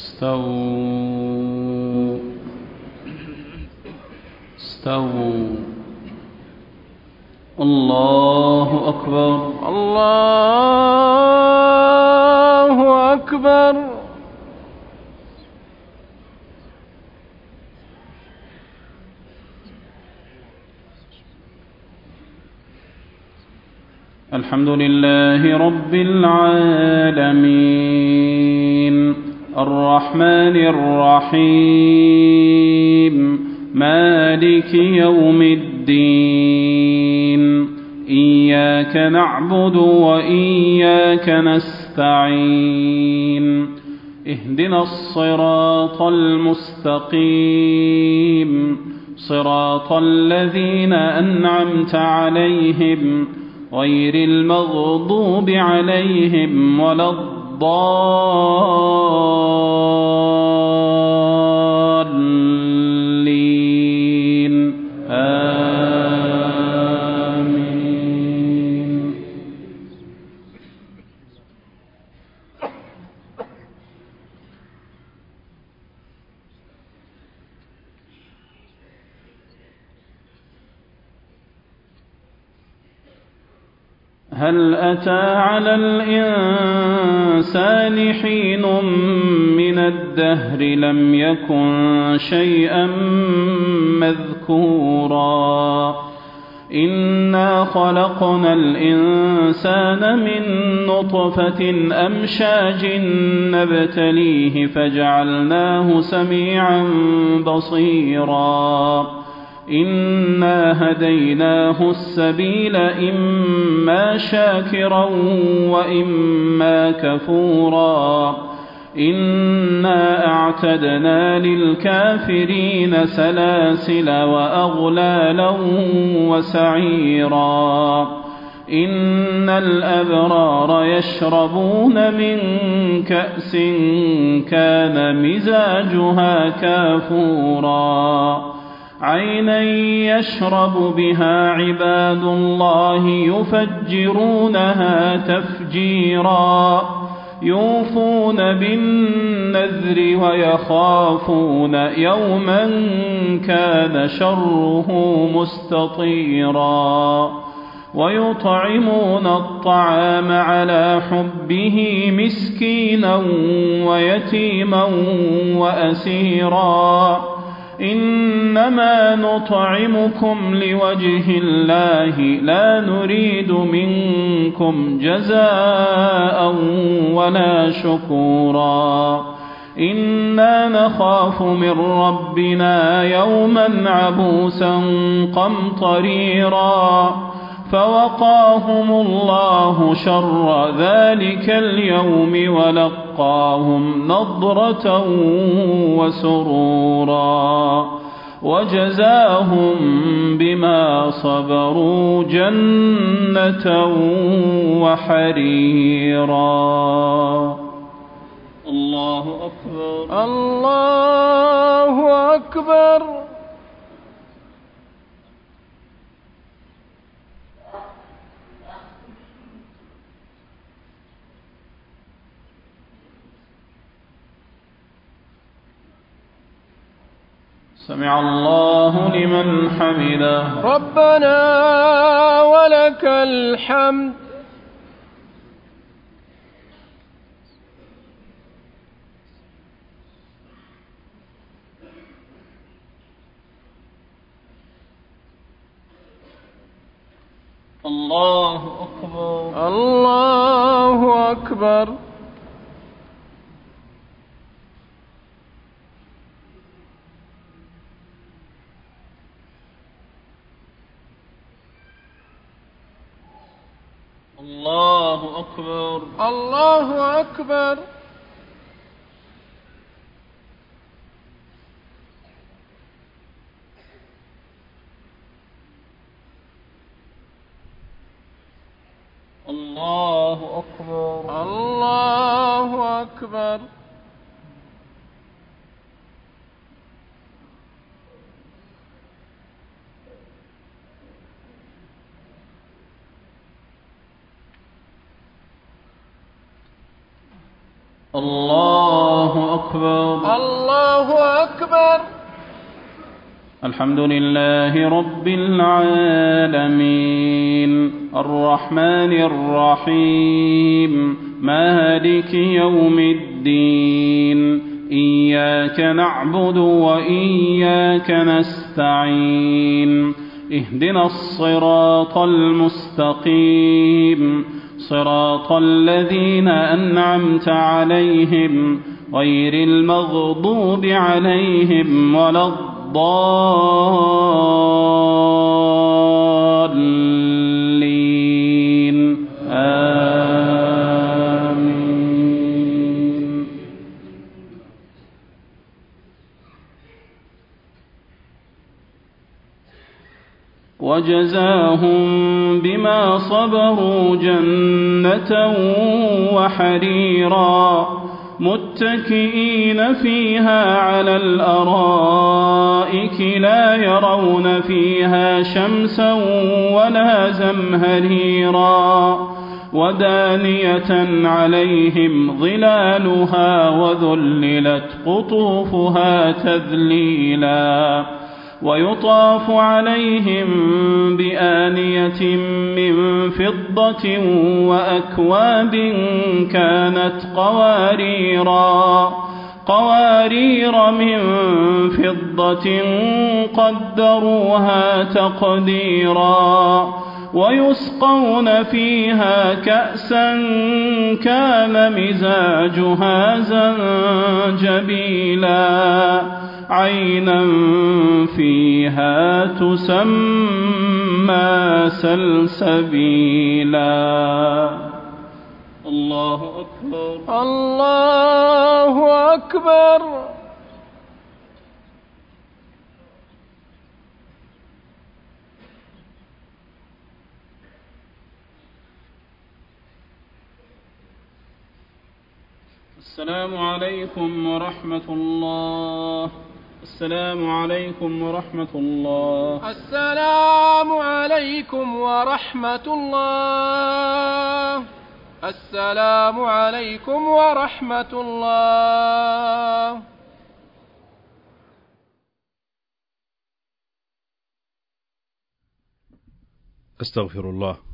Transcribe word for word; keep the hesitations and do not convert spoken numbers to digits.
استووا استووا. الله أكبر الله أكبر. الحمد لله رب العالمين الرحمن الرحيم مالك يوم الدين إياك نعبد وإياك نستعين اهدنا الصراط المستقيم صراط الذين أنعمت عليهم غير المغضوب عليهم ولا الضالين آمين. هل أتى على الإنسان حين من الدهر لم يكن شيئا مذكورا إنا خلقنا الإنسان من نطفة أمشاج نبتليه فجعلناه سميعا بصيرا إنا هديناه السبيل إما شاكرا وإما كفورا إنا أعتدنا للكافرين سلاسل وأغلالا وسعيرا إن الأبرار يشربون من كأس كان مزاجها كافورا عينا يشرب بها عباد الله يفجرونها تفجيرا يوفون بالنذر ويخافون يوما كان شره مستطيرا ويطعمون الطعام على حبه مسكينا ويتيما وأسيرا إنما نطعمكم لوجه الله لا نريد منكم جزاء ولا شكورا إنا نخاف من ربنا يوما عبوسا قمطريرا فوقاهم الله شر ذلك اليوم ولقاهم نضرة وسرورا وجزاهم بما صبروا جنة وحريرا. الله أكبر الله أكبر. سمع الله لمن حمده ربنا ولك الحمد. الله أكبر الله أكبر. الله أكبر الله أكبر. الله أكبر الله أكبر. الله أكبر. الله أكبر. الحمد لله رب العالمين الرحمن الرحيم مالك يوم الدين إياك نعبد وإياك نستعين اهدنا الصراط المستقيم صراط الذين أنعمت عليهم غير المغضوب عليهم ولا الضالين آمين. وجزاهم بما صبروا جنة وحريرا متكئين فيها على الأرائك لا يرون فيها شمسا ولا زمهريرا ودانية عليهم ظلالها وذللت قطوفها تذليلا ويطاف عليهم بآنية من فضة وأكواب كانت قواريرا قوارير من فضة قدروها تقديرا ويسقون فيها كأسا كان مزاجها زنجبيلا عينا فيها تسمى سلسبيلا. الله أكبر. الله أكبر. السلام عليكم ورحمة الله. السلام عليكم ورحمة الله. السلام عليكم ورحمة الله. السلام عليكم ورحمة الله. أستغفر الله.